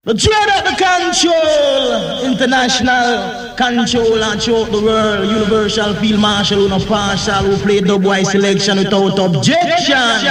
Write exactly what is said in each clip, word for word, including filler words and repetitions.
The dread of the control, international control and throughout the world, universal field marshal who no partial, who play dubwise selection without objection.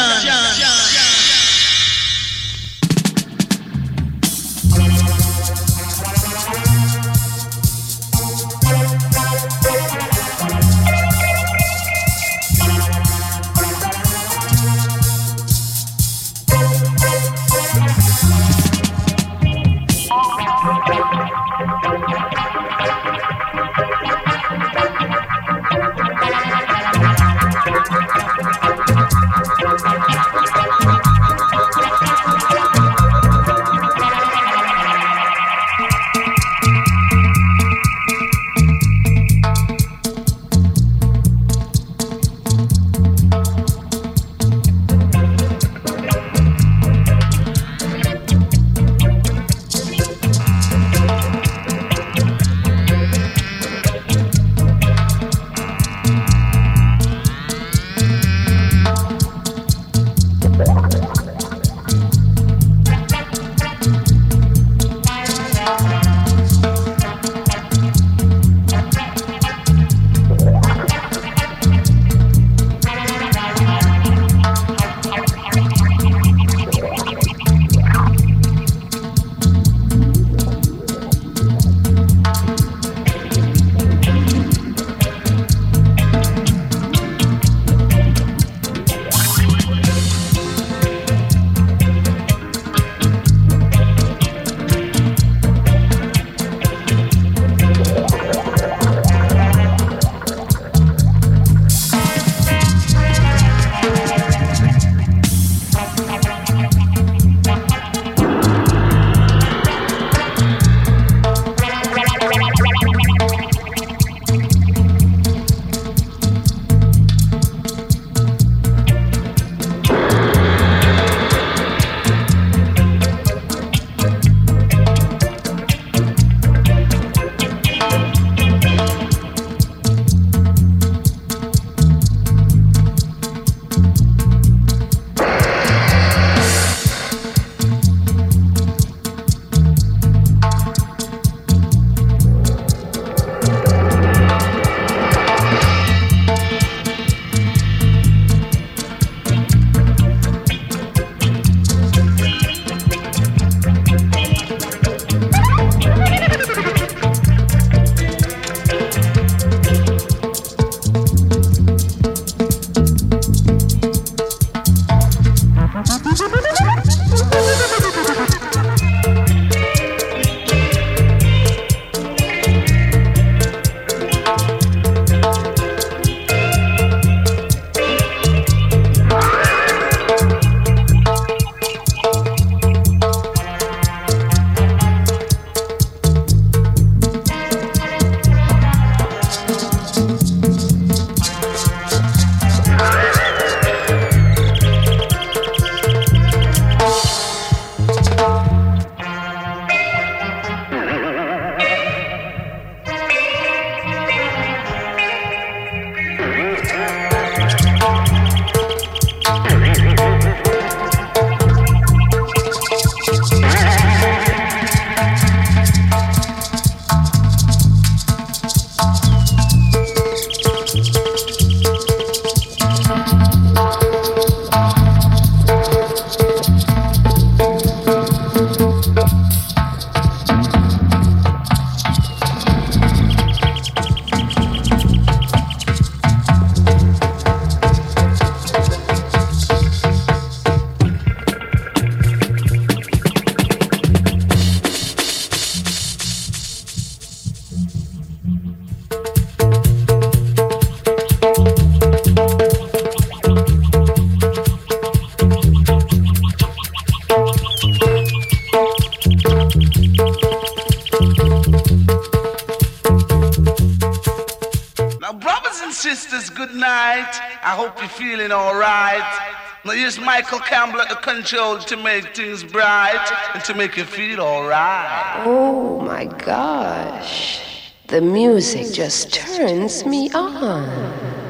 Sisters, good night. I hope you're feeling alright. Now here's Michael Campbell at the control to make things bright and to make you feel alright. Oh my gosh. The music just turns me on.